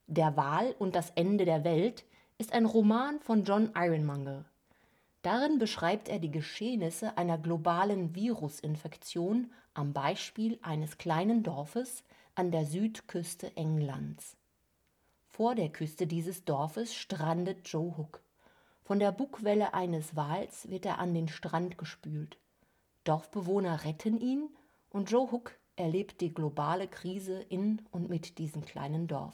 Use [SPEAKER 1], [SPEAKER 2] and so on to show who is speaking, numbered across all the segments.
[SPEAKER 1] Der Wal und das Ende der Welt ist ein Roman von John Ironmonger. Darin beschreibt er die Geschehnisse einer globalen Virusinfektion am Beispiel eines kleinen Dorfes an der Südküste Englands. Vor der Küste dieses Dorfes strandet Joe Hook. Von der Bugwelle eines Wals wird er an den Strand gespült. Dorfbewohner retten ihn und Joe Hook erlebt die globale Krise in und mit diesem kleinen Dorf.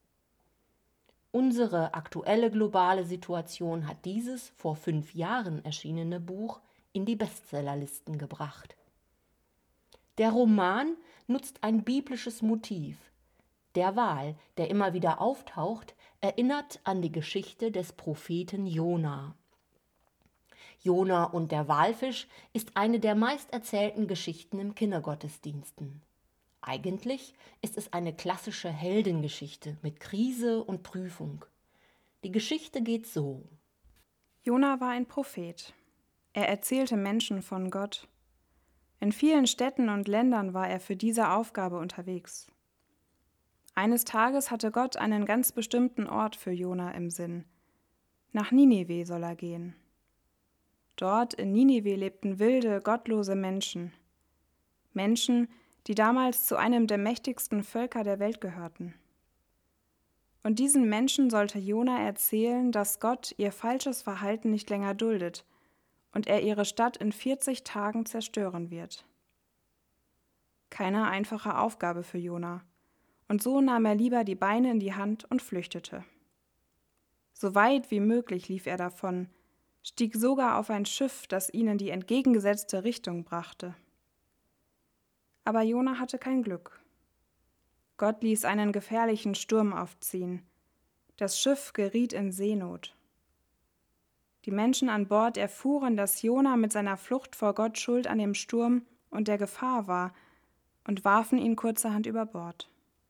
[SPEAKER 1] Unsere aktuelle globale Situation hat dieses vor 5 Jahren erschienene Buch in die Bestsellerlisten gebracht. Der Roman nutzt ein biblisches Motiv. Der Wal, der immer wieder auftaucht, erinnert an die Geschichte des Propheten Jona. Jona und der Walfisch ist eine der meisterzählten Geschichten im Kindergottesdiensten. Eigentlich ist es eine klassische Heldengeschichte mit Krise und Prüfung. Die Geschichte geht so.
[SPEAKER 2] Jona war ein Prophet. Er erzählte Menschen von Gott. In vielen Städten und Ländern war er für diese Aufgabe unterwegs. Eines Tages hatte Gott einen ganz bestimmten Ort für Jona im Sinn. Nach Ninive soll er gehen. Dort in Ninive lebten wilde, gottlose Menschen. Menschen, die damals zu einem der mächtigsten Völker der Welt gehörten. Und diesen Menschen sollte Jona erzählen, dass Gott ihr falsches Verhalten nicht länger duldet und er ihre Stadt in 40 Tagen zerstören wird. Keine einfache Aufgabe für Jona. Und so nahm er lieber die Beine in die Hand und flüchtete. So weit wie möglich lief er davon, stieg sogar auf ein Schiff, das ihn in die entgegengesetzte Richtung brachte. Aber Jona hatte kein Glück. Gott ließ einen gefährlichen Sturm aufziehen. Das Schiff geriet in Seenot. Die Menschen an Bord erfuhren, dass Jona mit seiner Flucht vor Gott schuld an dem Sturm und der Gefahr war und warfen ihn kurzerhand über Bord.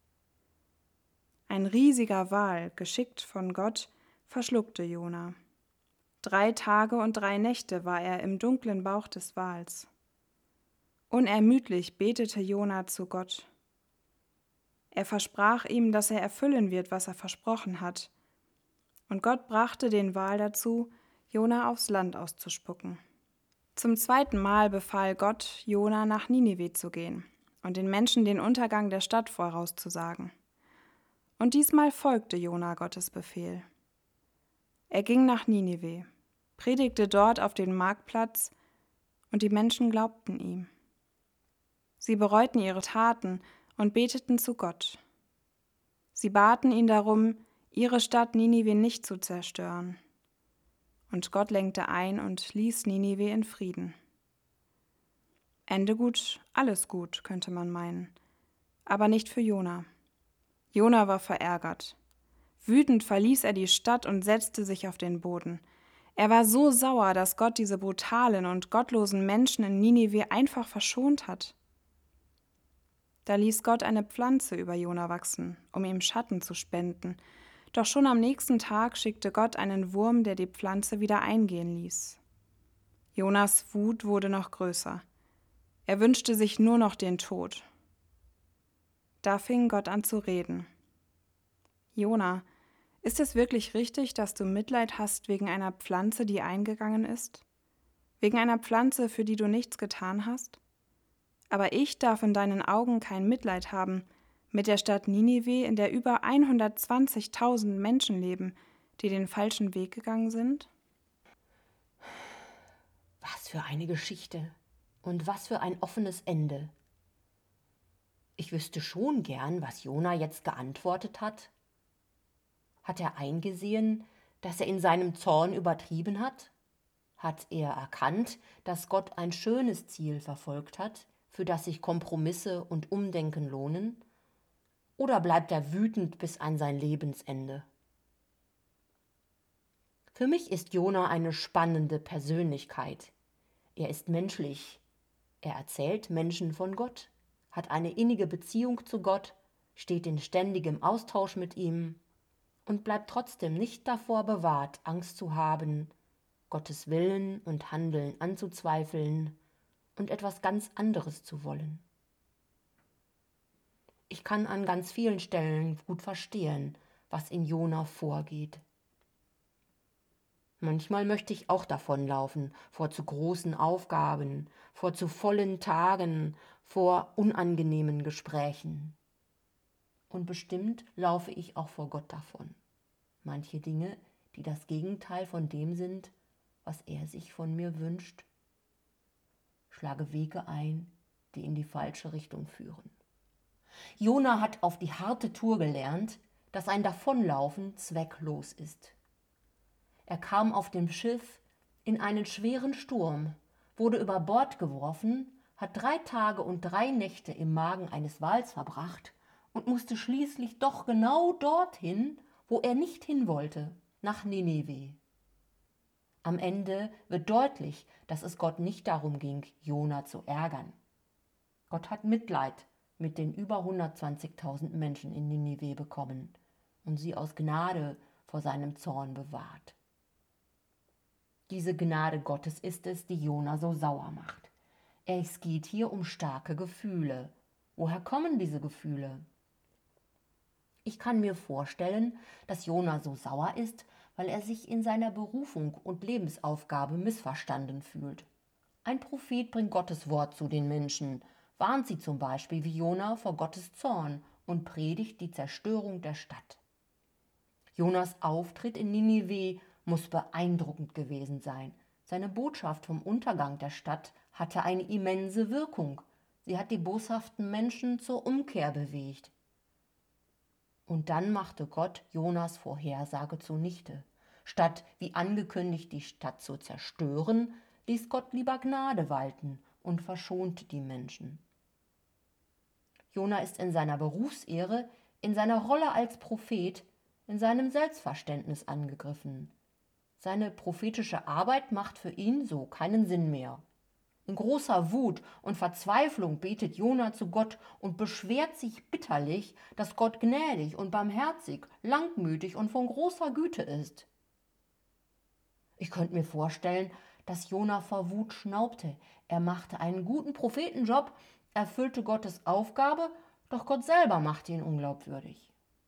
[SPEAKER 2] Ein riesiger Wal, geschickt von Gott, verschluckte Jona. 3 Tage und 3 Nächte war er im dunklen Bauch des Wals. Unermüdlich betete Jona zu Gott. Er versprach ihm, dass er erfüllen wird, was er versprochen hat. Und Gott brachte den Wal dazu, Jona aufs Land auszuspucken. Zum 2. Mal befahl Gott, Jona nach Ninive zu gehen und den Menschen den Untergang der Stadt vorauszusagen. Und diesmal folgte Jona Gottes Befehl. Er ging nach Ninive, predigte dort auf den Marktplatz, und die Menschen glaubten ihm. Sie bereuten ihre Taten und beteten zu Gott. Sie baten ihn darum, ihre Stadt Ninive nicht zu zerstören. Und Gott lenkte ein und ließ Ninive in Frieden. Ende gut, alles gut, könnte man meinen. Aber nicht für Jona. Jona war verärgert. Wütend verließ er die Stadt und setzte sich auf den Boden. Er war so sauer, dass Gott diese brutalen und gottlosen Menschen in Ninive einfach verschont hat. Da ließ Gott eine Pflanze über Jona wachsen, um ihm Schatten zu spenden. Doch schon am nächsten Tag schickte Gott einen Wurm, der die Pflanze wieder eingehen ließ. Jonas Wut wurde noch größer. Er wünschte sich nur noch den Tod. Da fing Gott an zu reden. Jona, ist es wirklich richtig, dass du Mitleid hast wegen einer Pflanze, die eingegangen ist? Wegen einer Pflanze, für die du nichts getan hast? Aber ich darf in deinen Augen kein Mitleid haben mit der Stadt Ninive, in der über 120.000 Menschen leben, die den falschen Weg gegangen sind?
[SPEAKER 1] Was für eine Geschichte und was für ein offenes Ende. Ich wüsste schon gern, was Jona jetzt geantwortet hat. Hat er eingesehen, dass er in seinem Zorn übertrieben hat? Hat er erkannt, dass Gott ein schönes Ziel verfolgt hat, für das sich Kompromisse und Umdenken lohnen? Oder bleibt er wütend bis an sein Lebensende? Für mich ist Jona eine spannende Persönlichkeit. Er ist menschlich. Er erzählt Menschen von Gott, hat eine innige Beziehung zu Gott, steht in ständigem Austausch mit ihm und bleibt trotzdem nicht davor bewahrt, Angst zu haben, Gottes Willen und Handeln anzuzweifeln und etwas ganz anderes zu wollen. Ich kann an ganz vielen Stellen gut verstehen, was in Jona vorgeht. Manchmal möchte ich auch davonlaufen, vor zu großen Aufgaben, vor zu vollen Tagen, vor unangenehmen Gesprächen. Und bestimmt laufe ich auch vor Gott davon. Manche Dinge, die das Gegenteil von dem sind, was er sich von mir wünscht, schlage Wege ein, die in die falsche Richtung führen. Jona hat auf die harte Tour gelernt, dass ein Davonlaufen zwecklos ist. Er kam auf dem Schiff in einen schweren Sturm, wurde über Bord geworfen, hat 3 Tage und 3 Nächte im Magen eines Wals verbracht und musste schließlich doch genau dorthin, wo er nicht hin wollte, nach Ninive. Am Ende wird deutlich, dass es Gott nicht darum ging, Jona zu ärgern. Gott hat Mitleid mit den über 120.000 Menschen in Ninive bekommen und sie aus Gnade vor seinem Zorn bewahrt. Diese Gnade Gottes ist es, die Jona so sauer macht. Es geht hier um starke Gefühle. Woher kommen diese Gefühle? Ich kann mir vorstellen, dass Jona so sauer ist, weil er sich in seiner Berufung und Lebensaufgabe missverstanden fühlt. Ein Prophet bringt Gottes Wort zu den Menschen, warnt sie zum Beispiel wie Jona vor Gottes Zorn und predigt die Zerstörung der Stadt. Jonas Auftritt in Ninive muss beeindruckend gewesen sein. Seine Botschaft vom Untergang der Stadt hatte eine immense Wirkung. Sie hat die boshaften Menschen zur Umkehr bewegt. Und dann machte Gott Jonas Vorhersage zunichte. Statt wie angekündigt die Stadt zu zerstören, ließ Gott lieber Gnade walten und verschonte die Menschen. Jona ist in seiner Berufsehre, in seiner Rolle als Prophet, in seinem Selbstverständnis angegriffen. Seine prophetische Arbeit macht für ihn so keinen Sinn mehr. In großer Wut und Verzweiflung betet Jona zu Gott und beschwert sich bitterlich, dass Gott gnädig und barmherzig, langmütig und von großer Güte ist. Ich könnte mir vorstellen, dass Jona vor Wut schnaubte. Er machte einen guten Prophetenjob, erfüllte Gottes Aufgabe, doch Gott selber machte ihn unglaubwürdig.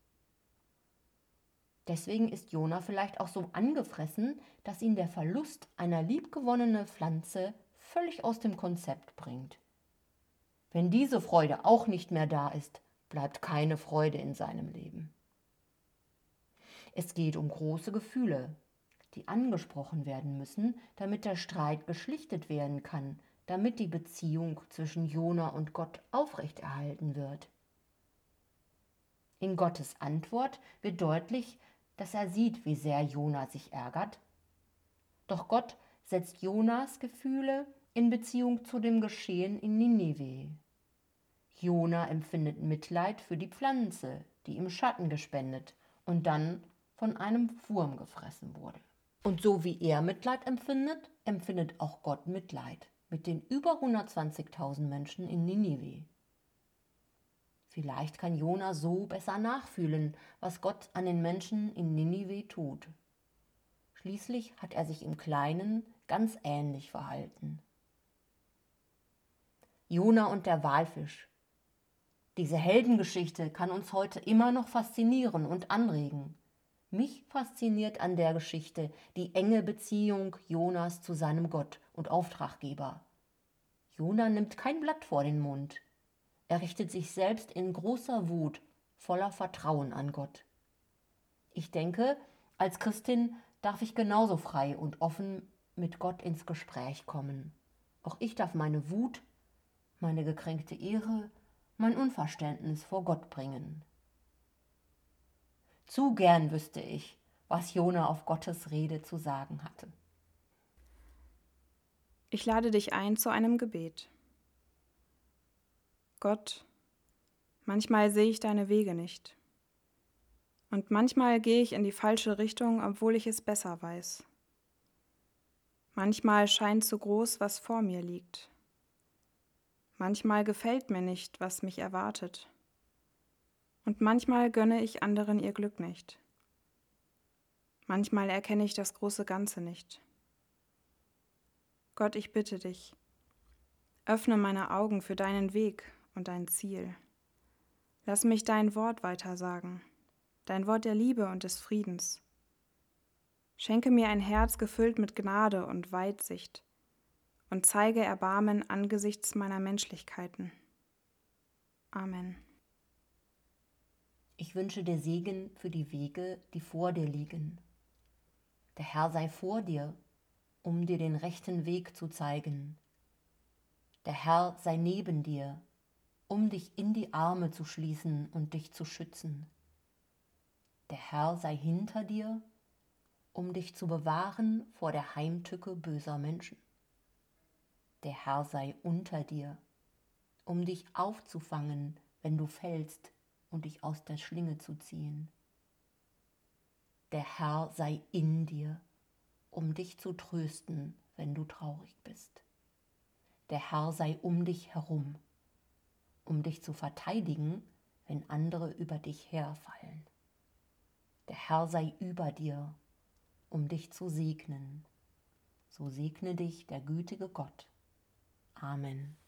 [SPEAKER 1] Deswegen ist Jona vielleicht auch so angefressen, dass ihn der Verlust einer liebgewonnenen Pflanze völlig aus dem Konzept bringt. Wenn diese Freude auch nicht mehr da ist, bleibt keine Freude in seinem Leben. Es geht um große Gefühle, die angesprochen werden müssen, damit der Streit geschlichtet werden kann, damit die Beziehung zwischen Jona und Gott aufrechterhalten wird. In Gottes Antwort wird deutlich, dass er sieht, wie sehr Jona sich ärgert. Doch Gott setzt Jonas Gefühle in Beziehung zu dem Geschehen in Ninive. Jona empfindet Mitleid für die Pflanze, die ihm Schatten gespendet und dann von einem Wurm gefressen wurde. Und so wie er Mitleid empfindet, empfindet auch Gott Mitleid mit den über 120.000 Menschen in Ninive. Vielleicht kann Jona so besser nachfühlen, was Gott an den Menschen in Ninive tut. Schließlich hat er sich im Kleinen ganz ähnlich verhalten. Jona und der Walfisch. Diese Heldengeschichte kann uns heute immer noch faszinieren und anregen. Mich fasziniert an der Geschichte die enge Beziehung Jonas zu seinem Gott und Auftraggeber. Jona nimmt kein Blatt vor den Mund. Er richtet sich selbst in großer Wut, voller Vertrauen an Gott. Ich denke, als Christin darf ich genauso frei und offen mit Gott ins Gespräch kommen. Auch ich darf meine Wut, meine gekränkte Ehre, mein Unverständnis vor Gott bringen. Zu gern wüsste ich, was Jona auf Gottes Rede zu sagen hatte.
[SPEAKER 2] Ich lade dich ein zu einem Gebet. Gott, manchmal sehe ich deine Wege nicht. Und manchmal gehe ich in die falsche Richtung, obwohl ich es besser weiß. Manchmal scheint so groß, was vor mir liegt. Manchmal gefällt mir nicht, was mich erwartet. Und manchmal gönne ich anderen ihr Glück nicht. Manchmal erkenne ich das große Ganze nicht. Gott, ich bitte dich, öffne meine Augen für deinen Weg und dein Ziel. Lass mich dein Wort weitersagen. dein Wort der Liebe und des Friedens. Schenke mir ein Herz gefüllt mit Gnade und Weitsicht und zeige Erbarmen angesichts meiner Menschlichkeiten. Amen.
[SPEAKER 1] Ich wünsche dir Segen für die Wege, die vor dir liegen. Der Herr sei vor dir, um dir den rechten Weg zu zeigen. Der Herr sei neben dir, um dich in die Arme zu schließen und dich zu schützen. Der Herr sei hinter dir, um dich zu bewahren vor der Heimtücke böser Menschen. Der Herr sei unter dir, um dich aufzufangen, wenn du fällst, und dich aus der Schlinge zu ziehen. Der Herr sei in dir, um dich zu trösten, wenn du traurig bist. Der Herr sei um dich herum, um dich zu verteidigen, wenn andere über dich herfallen. Der Herr sei über dir, um dich zu segnen. So segne dich der gütige Gott. Amen.